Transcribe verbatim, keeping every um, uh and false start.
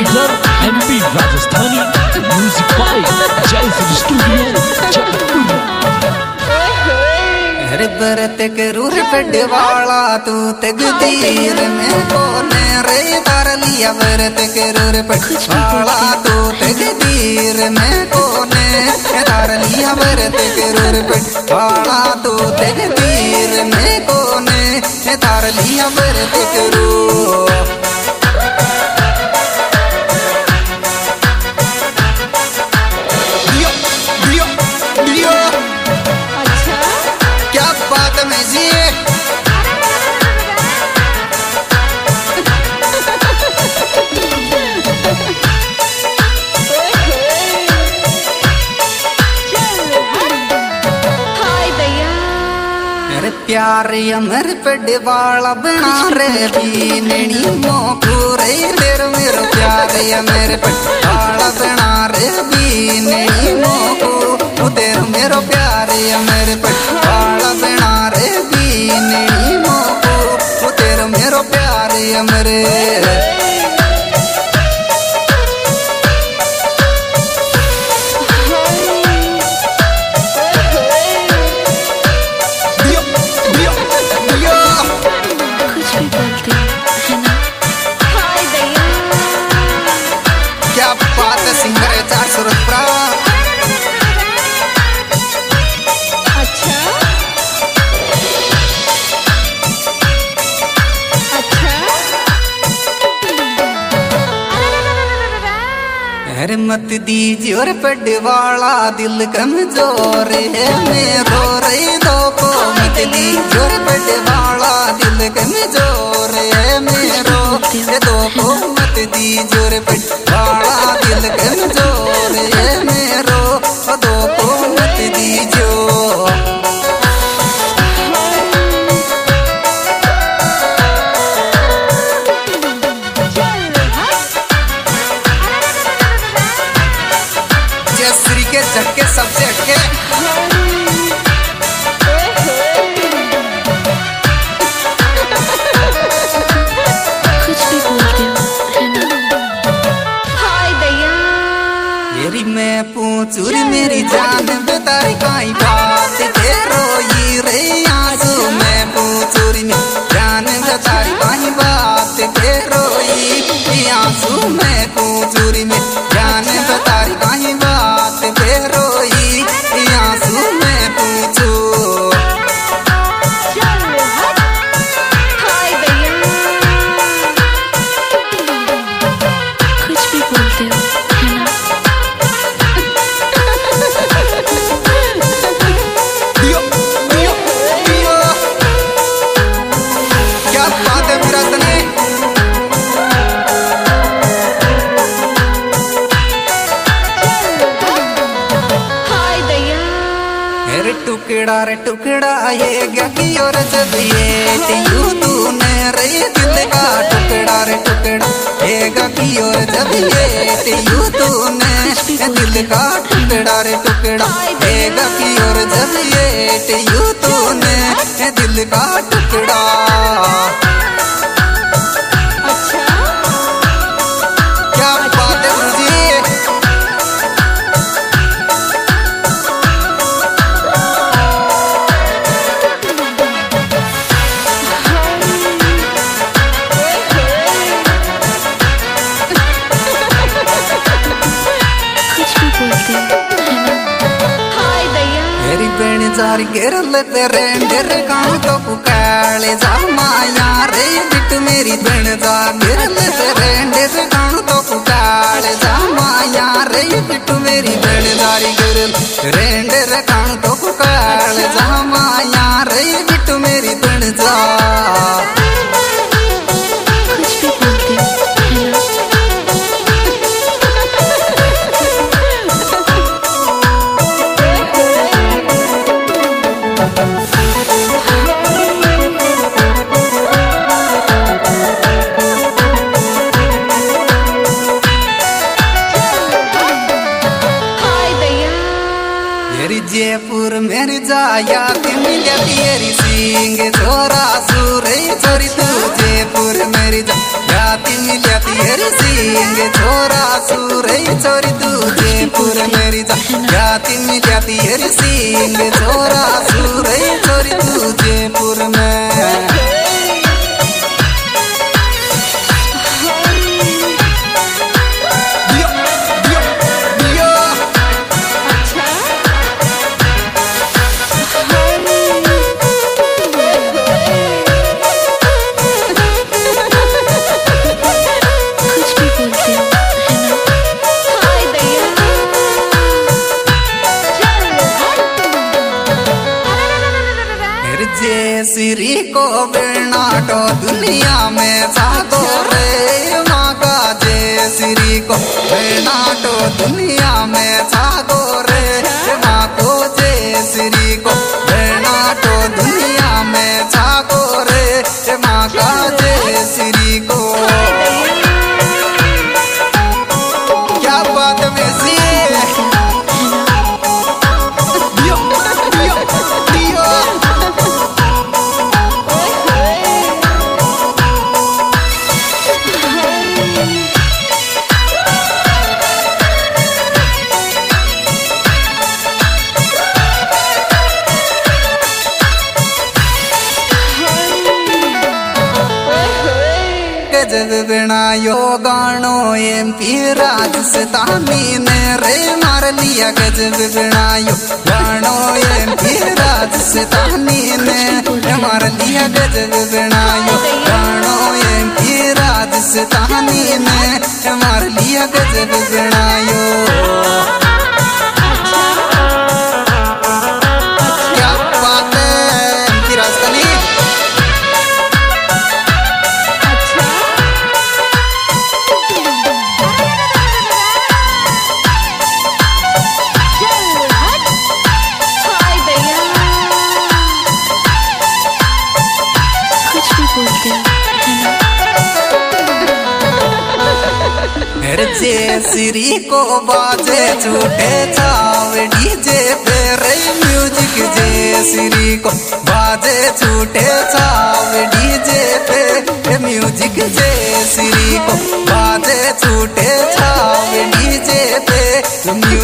Composer MP Rajasthani, music by Jaipur studio Jaipur. हर बरत करूर पडवाला तू तकदीर में कोने रे तार लिया बरत करूर पडवाला तू तकदीर में कोने तार लिया बरत करूर पडवाला तू तकदीर में कोने तार लिया बरत करूर। प्यार अमर पडवाला बना रे बीननी मोकुरे तेरे मेरो प्यार अमर पडवाला बना रे बीननी मोकू तेरे मेरो प्यार अमर पडवाला बना रे बीननी मोकू तेरे मेरो प्यार अमर। मत दीजिए और पडवाला दिल कमजोर है मेरो रे दो को मत दीजिए और पडवाला दिल कमजोर है मेरो दो को मत दीजिए और पडवाला दिल कमजोर है मेरो दो को मत दीजिए। झटके सबसे हटके कुछ भी बोलते हो है ना। हाय दया मेरी मैं पूछू रे मेरी जान बताई काई बात के रोई रे आंसू मैं पूछू रे जान बताई काई बात के रोई आंसू मैं पूछू रे जान बताई काई बात के रोई आंसू मैं पूछू। हाय दया कुछ भी बोलते हो है ना। दियो दियो दियो क्या बात है मेरा तने टुकड़ा रे टुकड़ा ये क्या की और जब ये यू तूने रे दिल का टुकड़ा रे टुकड़ा ये क्या की और जब ये यू तूने दिल का टुकड़ा रे टुकड़ा ये क्या की और जब ये यू तूने दिल का टुकड़ा। क्या बात है मुझे जारी गिरल तेरे डेरे काम तो पुकाले जा माया रे बिट मेरी बन जा गिरल तेरे डेरे काम तो पुकाले जा माया रे बिट मेरी बन जारी गिरल तेरे डेरे काम तो पुकाले जा माया रे बिट मेरी बन जा। जयपुर मेरी जाया मिले तेरी सिंह छोरा सूरे छोरी तू जयपुर मेरी जाया जाती मिलती हर सिंह छोरा सूरे छोरी तुझे पुर मेरी जान जाती मिलती हर सिंह छोरा सूरे छोरी तुझे पुर में श्री को बेनाटो दुनिया में साधो रे माँ का जय श्री को बेनाटो दुनिया में साधो रे माँ को जय श्री को बेनाटो दुनिया में साधो रे माँ का जय श्री को क्या बात में सी गजब बनायो गानो एम पी राजस्थानी ने रे मार लिया गजब बनायो गानो एम पी राजस्थानी ने मार लिया गजब बनायो गानो एम पी राजस्थानी ने मार लिया गजब बनायो क्या बात है एम पी राजस्थानी जय श्री को बाजे झूठे छाव डीजे पे रे म्यूजिक जय श्री को बाजे झूठे छाव डीजे पे म्यूजिक जय श्री को बाजे झूठे छाव डीजे पे